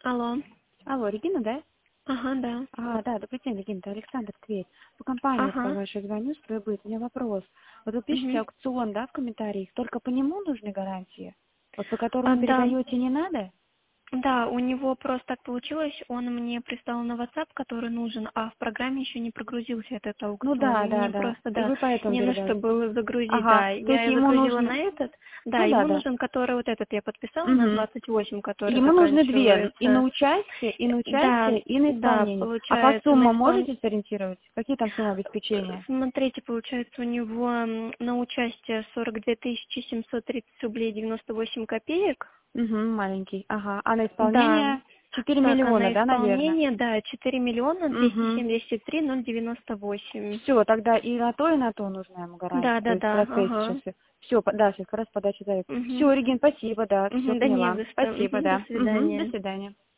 Алло. Алло, Регина, да? Ага, да. Да, добрый день, Регина, это Александр Тверь. По компании по Ага. вашей звоню, будет. У меня вопрос. Вот вы пишете Мгм. аукцион, да, в комментариях, только по нему нужны гарантии? Вот по которому Да. передаете не надо? Да, у него просто так получилось, он мне прислал на WhatsApp, который нужен, а в программе еще не прогрузился этот Ну аукцион. да, И да, мне да. просто, И да, вы поэтому не на что передаете. было загрузить, Ага, да. то есть Я ему загрузила на нужно... этот, да, Ну да, ему да. нужен, который вот этот я подписала на Угу. 28, который Ему нужны две, и на заканчивается. участие, и на Да, участие, и на да, исполнение. А по получается, суммам можете сориентировать? Какие там суммы обеспечения? Смотрите, получается, у него на участие 42 730 рублей 98 копеек. Угу, маленький. Ага. А на Да. исполнение 4 Так, а миллиона, на да, наверное? исполнение, да, 4 миллиона Угу. 273 098. Все, тогда и на то нужна ему гарантия. Да, То да, есть в да, процессе сейчас ага. все. Все, да, сейчас как раз подача заявки. Угу. Все, Регин, спасибо, да, все Да не поняла. за что. Спасибо, До да. Угу, до свидания. свидания.